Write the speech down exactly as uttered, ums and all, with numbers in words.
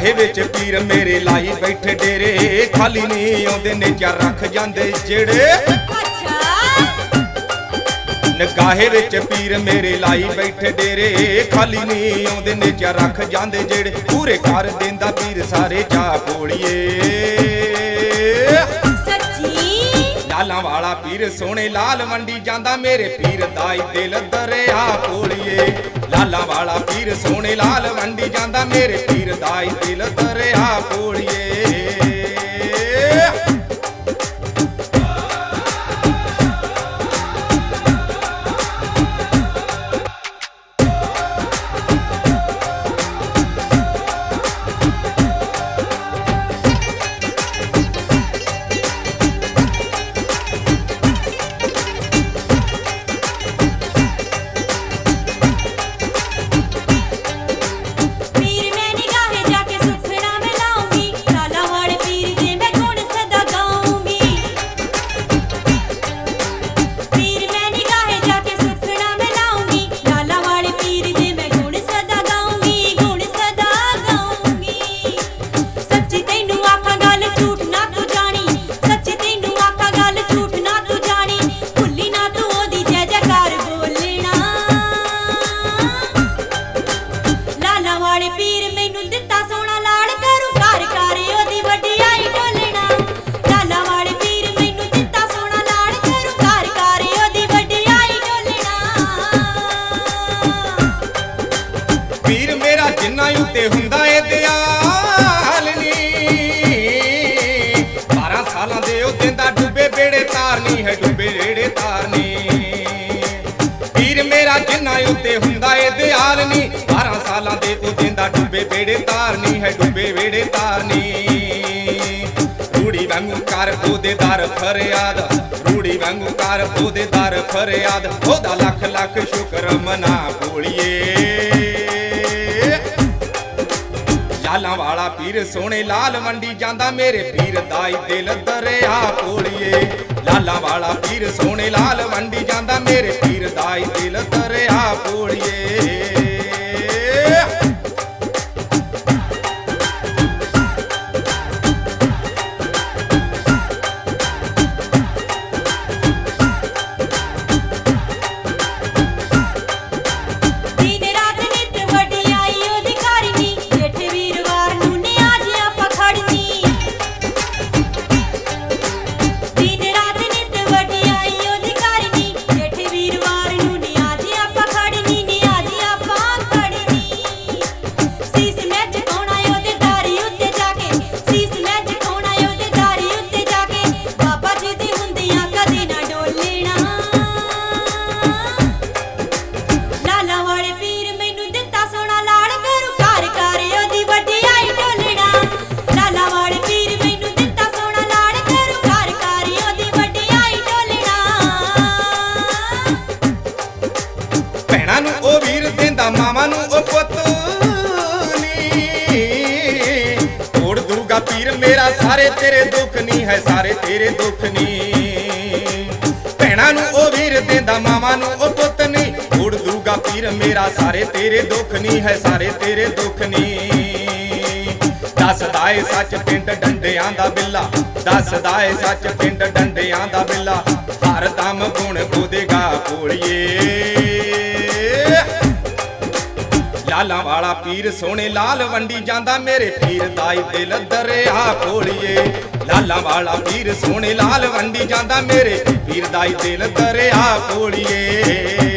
ਨਗਾਹੇ ਵਿੱਚ ਪੀਰ ਮੇਰੇ ਲਾਈ ਬੈਠੇ ਡੇਰੇ ਖਾਲੀ ਨਹੀਂ ਆਉਂਦੇ ਨੇ ਜਾਂ ਰੱਖ ਜਾਂਦੇ ਜਿਹੜੇ ਨਗਾਹੇ ਵਿੱਚ ਪੀਰ ਮੇਰੇ ਲਾਈ ਬੈਠੇ ਡੇਰੇ ਖਾਲੀ ਨਹੀਂ ਆਉਂਦੇ ਨੇ ਜਾਂ ਰੱਖ ਜਾਂਦੇ ਜਿਹੜੇ ਪੂਰੇ ਕਰ ਦਿੰਦਾ ਪੀਰ ਸਾਰੇ ਜਾ ਪੋਲੀਏ ਲਾਲਾਂ ਵਾਲਾ ਪੀਰ ਸੋਹਣੇ ਲਾਲ ਮੰਡੀ ਜਾਂਦਾ ਮੇਰੇ ਪੀਰ ਦਾ ਈ ਦਿਲ ਦਰਿਆ ਕੋਲੀਏ ਲਾਲਾਂ ਵਾਲਾ ਪੀਰ ਸੋਹਣੇ ਲਾਲ ਮੰਡੀ ਜਾਂਦਾ ਮੇਰੇ ਪੀਰ ਦਾ ਈ ਦਿਲ ਦਰਿਆ ਕੋਲੀਏ ਜਿੰਨਾ ਉੱਤੇ ਹੁੰਦਾ ਏ ਦਿਆਲ ਨੀ ਬਾਰਾਂ ਸਾਲਾਂ ਦੇ ਉਹ ਦਿੰਦਾ ਡੁੱਬੇ ਬੇੜੇ ਤਾਰਨੀ ਹੈ ਡੁੱਬੇ ਬੇੜੇ ਤਾਰਨੀ ਪੀਰ ਮੇਰਾ ਜਿੰਨਾ ਉੱਤੇ ਹੁੰਦਾ ਏ ਦਿਆਲ ਨੀ ਬਾਰਾਂ ਸਾਲਾਂ ਦੇ ਉਹ ਦਿੰਦਾ ਡੁੱਬੇ ਬੇੜੇ ਤਾਰਨੀ ਹੈ ਡੁੱਬੇ ਬੇੜੇ ਤਾਰਨੀ ਰੂੜੀ ਵਾਂਗੂ ਕਰ ਉਹਦੇ ਦਰ ਫਰਿਆਦ ਰੂੜੀ ਵਾਂਗੂ ਕਰ ਉਹਦੇ ਦਰ ਫਰਿਆਦ ਉਹਦਾ ਲੱਖ ਲੱਖ ਸ਼ੁਕਰ ਮਨਾ ਬੋਲੀਏ ਲਾਲਾਂ ਵਾਲਾ ਪੀਰ ਸੋਹਣੇ ਲਾਲ ਮੰਡੀ ਜਾਂਦਾ ਮੇਰੇ ਪੀਰ ਦਾ ਈ ਦਿਲ ਦਰਿਆ ਕੋਲੀਏ ਲਾਲਾਂ ਵਾਲਾ ਪੀਰ ਸੋਹਣੇ ਲਾਲ ਮੰਡੀ ਜਾਂਦਾ ਮੇਰੇ ਪੀਰ ਦਾ ਈ ਦਿਲ ਦਰਿਆ ਕੋਲੀਏ ਉਹ ਵੀਰ ਦਿੰਦਾ ਮਾਵਾਂ ਨੂੰ ਉਹ ਪੁੱਤ ਨੀ ਤੋੜ ਦੂਗਾ ਪੀਰ ਮੇਰਾ ਸਾਰੇ ਤੇਰੇ ਦੁੱਖ ਨੀ ਹੈ ਸਾਰੇ ਤੇਰੇ ਦੁੱਖ ਨੀ ਭੈਣਾਂ ਨੂੰ ਉਹ ਵੀਰ ਦਿੰਦਾ ਮਾਵਾਂ ਨੂੰ ਉਹ ਪੁੱਤ ਨੀ ਤੋੜ ਦੂਗਾ ਪੀਰ ਮੇਰਾ ਸਾਰੇ ਤੇਰੇ ਦੁੱਖ ਨੀ ਹੈ ਸਾਰੇ ਤੇਰੇ ਦੁੱਖ ਨੀ ਦੱਸਦਾ ਏ ਸੱਚ ਪਿੰਡ ਡੰਡਿਆਂ ਦਾ ਬਿੱਲਾ ਦੱਸਦਾ ਏ ਸੱਚ ਪਿੰਡ ਡੰਡਿਆਂ ਦਾ ਬਿੱਲਾ ਹਰ ਦਮ ਗੁਣ ਬੋਦੇਗਾ ਕੋਲੀਏ ਲਾਲਾਂ ਵਾਲਾ ਪੀਰ ਸੋਹਣੇ ਲਾਲ ਵੰਡੀ ਜਾਂਦਾ ਮੇਰੇ ਪੀਰ ਦਾ ਈ ਦਿਲ ਦਰਿਆ ਕੋਲੀਏ ਲਾਲਾਂ ਵਾਲਾ ਪੀਰ ਸੋਹਣੇ ਲਾਲ ਵੰਡੀ ਜਾਂਦਾ ਮੇਰੇ ਪੀਰ ਦਾ ਈ ਦਿਲ ਦਰਿਆ ਕੋਲੀਏ